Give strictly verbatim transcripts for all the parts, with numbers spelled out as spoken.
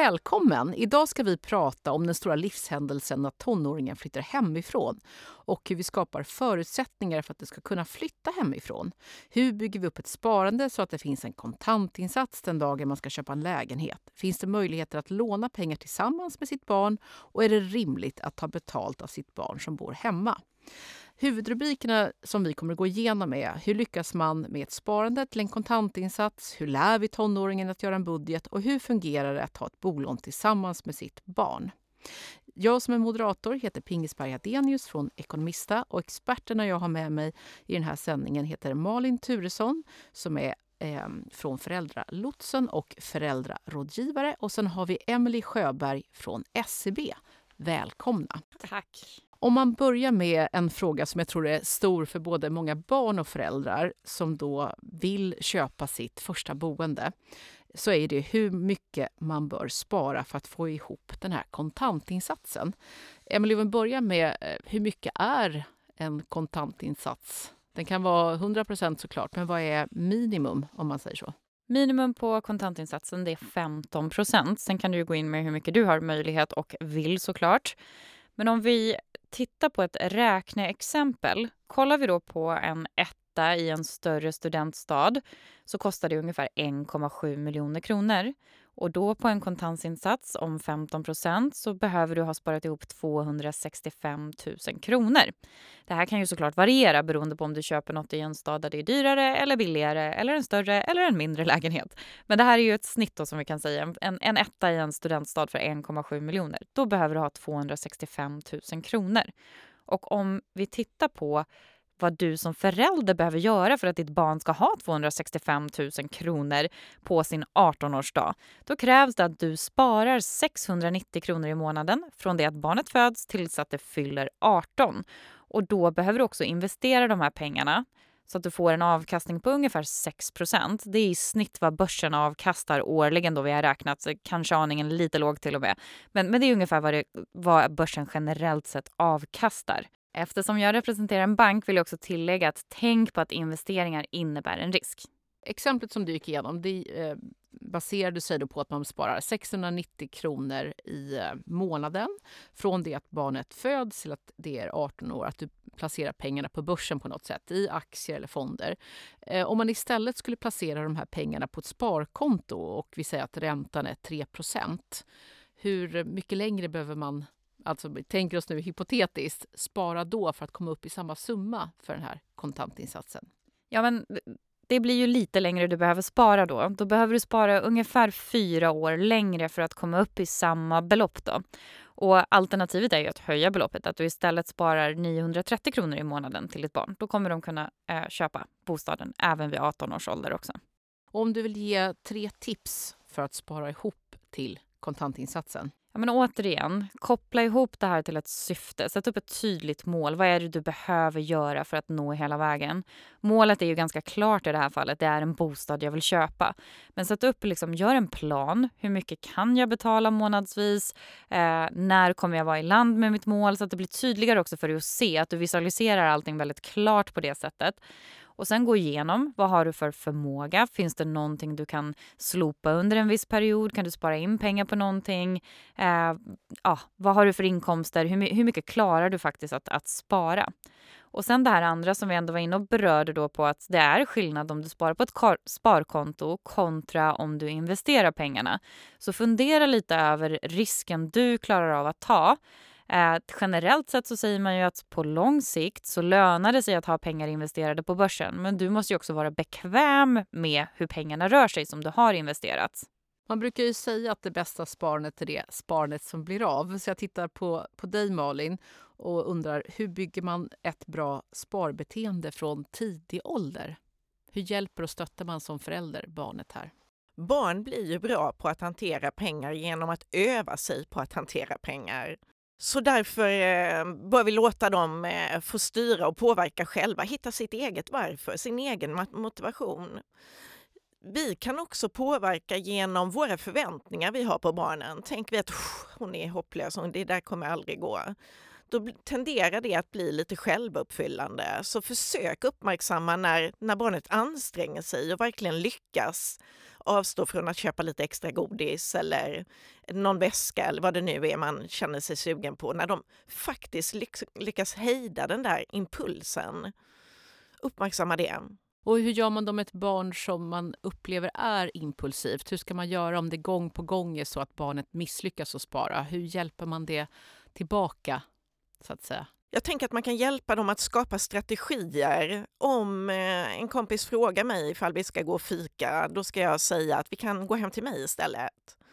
Välkommen! Idag ska vi prata om den stora livshändelsen att tonåringen flyttar hemifrån och hur vi skapar förutsättningar för att det ska kunna flytta hemifrån. Hur bygger vi upp ett sparande så att det finns en kontantinsats den dagen man ska köpa en lägenhet? Finns det möjligheter att låna pengar tillsammans med sitt barn och är det rimligt att ta betalt av sitt barn som bor hemma? Huvudrubrikerna som vi kommer att gå igenom är: hur lyckas man med ett sparande till en kontantinsats? Hur lär vi tonåringen att göra en budget? Och hur fungerar det att ha ett bolån tillsammans med sitt barn? Jag som är moderator heter Pingesberg Adenius från Ekonomista och experterna jag har med mig i den här sändningen heter Malin Turesson som är eh, från Föräldralotsen och föräldrarådgivare. Och sen har vi Emelie Sjöberg från S E B. Välkomna! Tack! Om man börjar med en fråga som jag tror är stor för både många barn och föräldrar som då vill köpa sitt första boende, så är det hur mycket man bör spara för att få ihop den här kontantinsatsen. Emelie, vi börjar med hur mycket är en kontantinsats? Den kan vara hundra procent såklart, men vad är minimum om man säger så? Minimum på kontantinsatsen det är femton procent. Sen kan du gå in med hur mycket du har möjlighet och vill såklart. Men om vi tittar på ett räkneexempel, kollar vi då på en etta i en större studentstad så kostar det ungefär en komma sju miljoner kronor. Och då på en kontantinsats om femton procent så behöver du ha sparat ihop tvåhundrasextiofem tusen kronor. Det här kan ju såklart variera beroende på om du köper något i en stad där det är dyrare eller billigare eller en större eller en mindre lägenhet. Men det här är ju ett snitt då, som vi kan säga. En, en etta i en studentstad för en komma sju miljoner. Då behöver du ha tvåhundrasextiofem tusen kronor. Och om vi tittar på vad du som förälder behöver göra för att ditt barn ska ha tvåhundrasextiofem tusen kronor på sin arton-årsdag. Då krävs det att du sparar sexhundranittio kronor i månaden från det att barnet föds tills att det fyller arton. Och då behöver du också investera de här pengarna så att du får en avkastning på ungefär sex procent. Det är i snitt vad börsen avkastar årligen då vi har räknat, så kanske aningen lite låg till och med. Men, men det är ungefär vad, det, vad börsen generellt sett avkastar. Eftersom jag representerar en bank vill jag också tillägga att tänk på att investeringar innebär en risk. Exemplet som du gick igenom, det eh, baserade sig då på att man sparar sexhundranittio kronor i eh, månaden från det att barnet föds till att det är arton år, att du placerar pengarna på börsen på något sätt, i aktier eller fonder. Eh, om man istället skulle placera de här pengarna på ett sparkonto och vi säger att räntan är tre procent, hur mycket längre behöver man, alltså tänker oss nu hypotetiskt, spara då för att komma upp i samma summa för den här kontantinsatsen? Ja, men det blir ju lite längre du behöver spara då. Då behöver du spara ungefär fyra år längre för att komma upp i samma belopp då. Och alternativet är ju att höja beloppet, att du istället sparar niohundratrettio kronor i månaden till ditt barn. Då kommer de kunna eh, köpa bostaden även vid arton års ålder också. Om du vill ge tre tips för att spara ihop till kontantinsatsen? Ja, men återigen, koppla ihop det här till ett syfte. Sätt upp ett tydligt mål. Vad är det du behöver göra för att nå hela vägen? Målet är ju ganska klart i det här fallet. Det är en bostad jag vill köpa. Men sätt upp, liksom, gör en plan. Hur mycket kan jag betala månadsvis? Eh, när kommer jag vara i land med mitt mål? Så att det blir tydligare också för dig att se. Att du visualiserar allting väldigt klart på det sättet. Och sen gå igenom, vad har du för förmåga? Finns det någonting du kan slopa under en viss period? Kan du spara in pengar på någonting? Eh, ja, vad har du för inkomster? Hur, hur mycket klarar du faktiskt att, att spara? Och sen det här andra som vi ändå var inne och berörde då på att det är skillnad om du sparar på ett kar- sparkonto kontra om du investerar pengarna. Så fundera lite över risken du klarar av att ta. Eh, generellt sett så säger man ju att på lång sikt så lönar det sig att ha pengar investerade på börsen. Men du måste ju också vara bekväm med hur pengarna rör sig som du har investerat. Man brukar ju säga att det bästa sparandet är det sparandet som blir av. Så jag tittar på, på dig Malin och undrar, hur bygger man ett bra sparbeteende från tidig ålder? Hur hjälper och stöttar man som förälder barnet här? Barn blir ju bra på att hantera pengar genom att öva sig på att hantera pengar. Så därför eh, bör vi låta dem eh, få styra och påverka själva, hitta sitt eget varför, sin egen motivation. Vi kan också påverka genom våra förväntningar vi har på barnen. Tänker vi att hon är hopplös och det där kommer aldrig gå. då tenderar det att bli lite självuppfyllande. Så försök uppmärksamma när, när barnet anstränger sig och verkligen lyckas avstå från att köpa lite extra godis eller någon väska eller vad det nu är man känner sig sugen på. När de faktiskt lyckas hejda den där impulsen. Uppmärksamma det. Och hur gör man då med ett barn som man upplever är impulsivt? Hur ska man göra om det gång på gång är så att barnet misslyckas att spara? Hur hjälper man det tillbaka, så att säga? Jag tänker att man kan hjälpa dem att skapa strategier. Om en kompis frågar mig ifall vi ska gå och fika, då ska jag säga att vi kan gå hem till mig istället.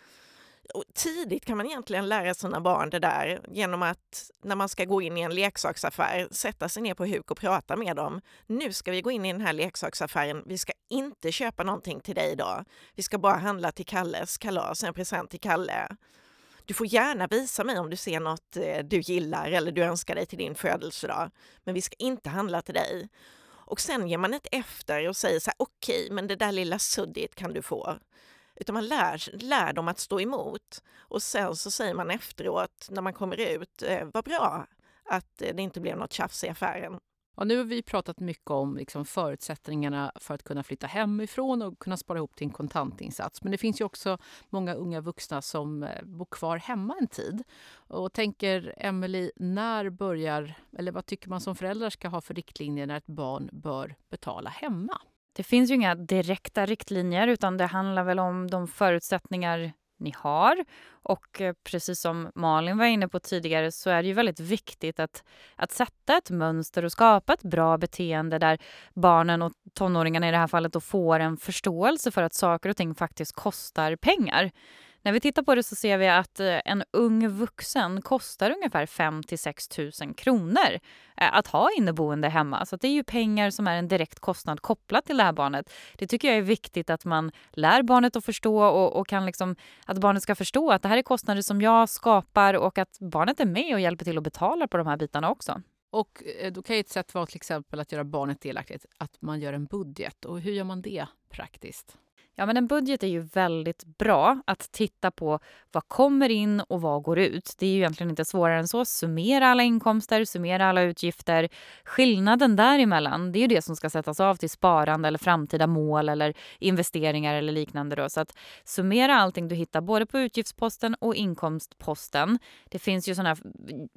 Och tidigt kan man egentligen lära sina barn det där genom att när man ska gå in i en leksaksaffär sätta sig ner på huk och prata med dem. Nu ska vi gå in i den här leksaksaffären. Vi ska inte köpa någonting till dig idag. Vi ska bara handla till Kalles kalas, en present till Kalle. Du får gärna visa mig om du ser något du gillar eller du önskar dig till din födelsedag. Men vi ska inte handla till dig. Och sen ger man ett efter och säger så här: okej, men det där lilla suddigt kan du få. Utan man lär, lär dem att stå emot. Och sen så säger man efteråt när man kommer ut, eh, vad bra att det inte blev något tjafs i affären. Och nu har vi pratat mycket om liksom förutsättningarna för att kunna flytta hemifrån och kunna spara ihop till en kontantinsats. Men det finns ju också många unga vuxna som bor kvar hemma en tid. Och tänker Emelie, när börjar, eller vad tycker man som föräldrar ska ha för riktlinjer när ett barn bör betala hemma? Det finns ju inga direkta riktlinjer utan det handlar väl om de förutsättningar ni har. Och precis som Malin var inne på tidigare så är det ju väldigt viktigt att, att sätta ett mönster och skapa ett bra beteende där barnen och tonåringarna i det här fallet då får en förståelse för att saker och ting faktiskt kostar pengar. När vi tittar på det så ser vi att en ung vuxen kostar ungefär fem till sex tusen kronor att ha inneboende hemma. Så det är ju pengar som är en direkt kostnad kopplat till det här barnet. Det tycker jag är viktigt att man lär barnet att förstå och, och kan liksom, att barnet ska förstå att det här är kostnader som jag skapar och att barnet är med och hjälper till att betala på de här bitarna också. Och då kan ett sätt vara till exempel att göra barnet delaktigt, att man gör en budget. Och hur gör man det praktiskt? Ja, men en budget är ju väldigt bra att titta på vad kommer in och vad går ut. Det är ju egentligen inte svårare än så. Summera alla inkomster, summera alla utgifter. Skillnaden däremellan, det är ju det som ska sättas av till sparande eller framtida mål eller investeringar eller liknande då. Så att summera allting du hittar både på utgiftsposten och inkomstposten. Det finns ju sådana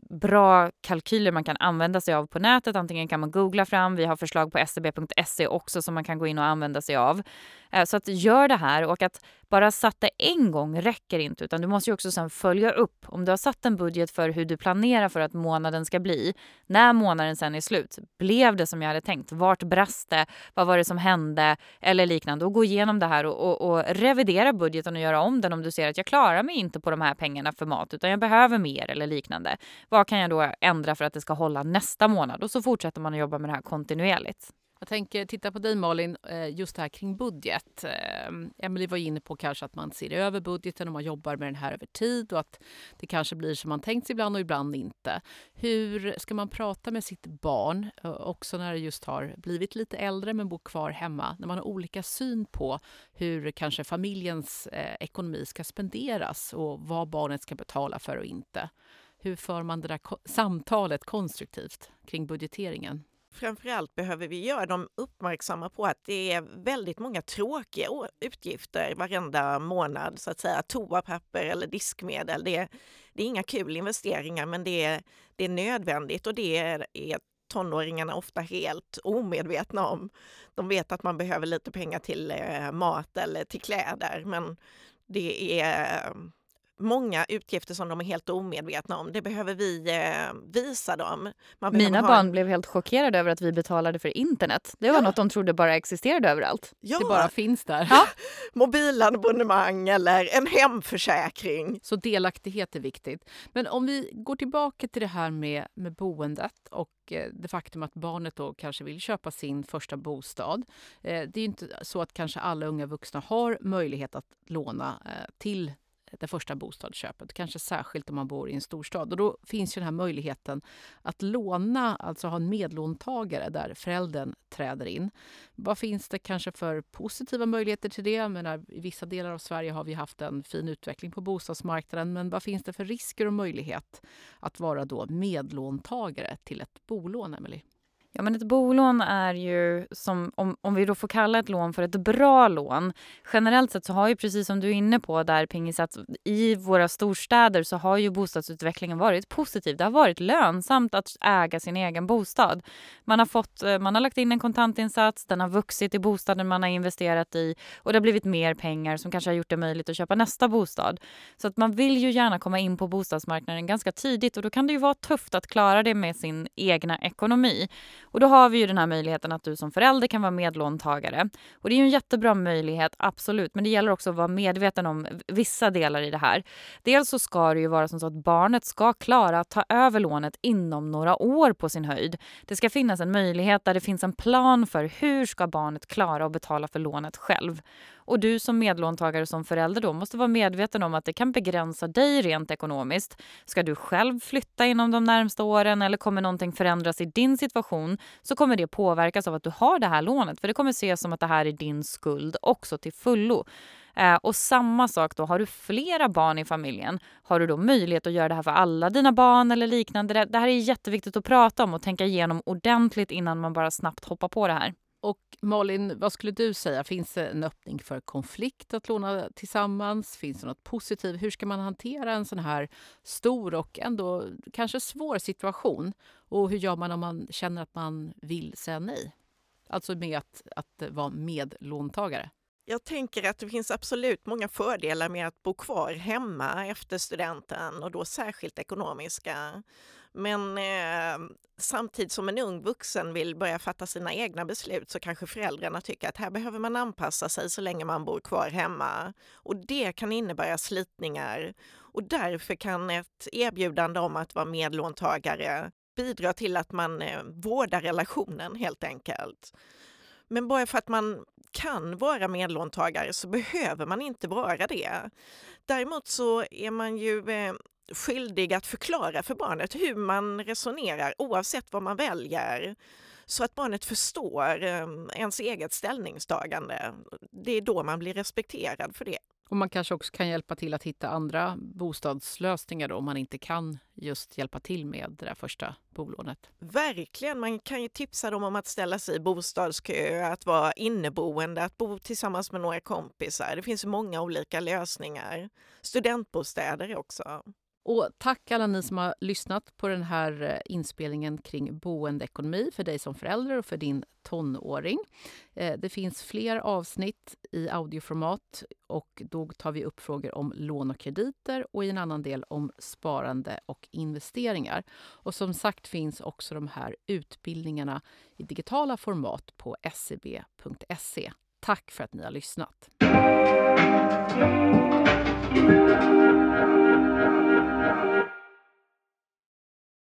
bra kalkyler man kan använda sig av på nätet. Antingen kan man googla fram, vi har förslag på s c b punkt se också som man kan gå in och använda sig av. Så att gör det här, och att bara satt det en gång räcker inte utan du måste ju också sen följa upp. Om du har satt en budget för hur du planerar för att månaden ska bli, när månaden sen är slut, blev det som jag hade tänkt? Vart brast det? Vad var det som hände? Eller liknande. Och gå igenom det här och, och, och revidera budgeten och göra om den om du ser att jag klarar mig inte på de här pengarna för mat utan jag behöver mer eller liknande. Vad kan jag då ändra för att det ska hålla nästa månad? Och så fortsätter man att jobba med det här kontinuerligt. Jag tänker titta på dig Malin, just det här kring budget. Emelie var inne på kanske att man ser över budgeten och man jobbar med den här över tid och att det kanske blir som man tänkt sig ibland och ibland inte. Hur ska man prata med sitt barn, också när det just har blivit lite äldre men bor kvar hemma, när man har olika syn på hur kanske familjens ekonomi ska spenderas och vad barnet ska betala för och inte. Hur för man det där samtalet konstruktivt kring budgeteringen? Framförallt behöver vi göra dem uppmärksamma på att det är väldigt många tråkiga utgifter varenda månad, så att säga. Toapapper eller diskmedel, det är, det är inga kul investeringar men det är, det är nödvändigt och det är, är tonåringarna ofta helt omedvetna om. De vet att man behöver lite pengar till eh, mat eller till kläder, men det är många utgifter som de är helt omedvetna om. Det behöver vi eh, visa dem. Man Mina barn en... blev helt chockerade över att vi betalade för internet. Det var ja. något de trodde bara existerade överallt. Ja. Det bara finns där. Ja. Mobilabonnemang eller en hemförsäkring. Så delaktighet är viktigt. Men om vi går tillbaka till det här med, med boendet och det faktum att barnet då kanske vill köpa sin första bostad. Det är ju inte så att kanske alla unga vuxna har möjlighet att låna till det första bostadsköpet, kanske särskilt om man bor i en storstad. Och då finns ju den här möjligheten att låna, alltså ha en medlåntagare där föräldern träder in. Vad finns det kanske för positiva möjligheter till det? Jag menar, i vissa delar av Sverige har vi haft en fin utveckling på bostadsmarknaden, men vad finns det för risker och möjlighet att vara då medlåntagare till ett bolån, Emily? Ja, men ett bolån är ju, som, om, om vi då får kalla ett lån för ett bra lån. Generellt sett så har ju, precis som du är inne på där, Pingis, att i våra storstäder så har ju bostadsutvecklingen varit positiv. Det har varit lönsamt att äga sin egen bostad. Man har, fått, man har lagt in en kontantinsats, den har vuxit i bostaden man har investerat i och det har blivit mer pengar som kanske har gjort det möjligt att köpa nästa bostad. Så att man vill ju gärna komma in på bostadsmarknaden ganska tidigt och då kan det ju vara tufft att klara det med sin egna ekonomi. Och då har vi ju den här möjligheten att du som förälder kan vara medlåntagare. Och det är ju en jättebra möjlighet, absolut. Men det gäller också att vara medveten om vissa delar i det här. Dels så ska det ju vara som så att barnet ska klara att ta över lånet inom några år på sin höjd. Det ska finnas en möjlighet där det finns en plan för hur ska barnet klara att betala för lånet själv. Och du som medlåntagare som förälder då måste vara medveten om att det kan begränsa dig rent ekonomiskt. Ska du själv flytta inom de närmsta åren eller kommer någonting förändras i din situation så kommer det påverkas av att du har det här lånet. För det kommer ses som att det här är din skuld också till fullo. Eh, och samma sak då, har du flera barn i familjen, har du då möjlighet att göra det här för alla dina barn eller liknande. Det, det här är jätteviktigt att prata om och tänka igenom ordentligt innan man bara snabbt hoppar på det här. Och Malin, vad skulle du säga? Finns det en öppning för konflikt att låna tillsammans? Finns det något positivt? Hur ska man hantera en sån här stor och ändå kanske svår situation? Och hur gör man om man känner att man vill säga nej? Alltså med att, att vara medlåntagare. Jag tänker att det finns absolut många fördelar med att bo kvar hemma efter studenten och då särskilt ekonomiska. Men eh, samtidigt som en ung vuxen vill börja fatta sina egna beslut så kanske föräldrarna tycker att här behöver man anpassa sig så länge man bor kvar hemma. Och det kan innebära slitningar. Och därför kan ett erbjudande om att vara medlåntagare bidra till att man eh, vårdar relationen helt enkelt. Men bara för att man kan vara medlåntagare så behöver man inte vara det. Däremot så är man ju eh, skyldig att förklara för barnet hur man resonerar oavsett vad man väljer. Så att barnet förstår eh, ens eget ställningstagande. Det är då man blir respekterad för det. Och man kanske också kan hjälpa till att hitta andra bostadslösningar då, om man inte kan just hjälpa till med det där första bolånet. Verkligen, man kan ju tipsa dem om att ställa sig i bostadskö, att vara inneboende, att bo tillsammans med några kompisar. Det finns många olika lösningar. Studentbostäder också. Och tack alla ni som har lyssnat på den här inspelningen kring boendeekonomi för dig som förälder och för din tonåring. Det finns fler avsnitt i audioformat och då tar vi upp frågor om lån och krediter och i en annan del om sparande och investeringar. Och som sagt finns också de här utbildningarna i digitala format på s e b punkt se. Tack för att ni har lyssnat.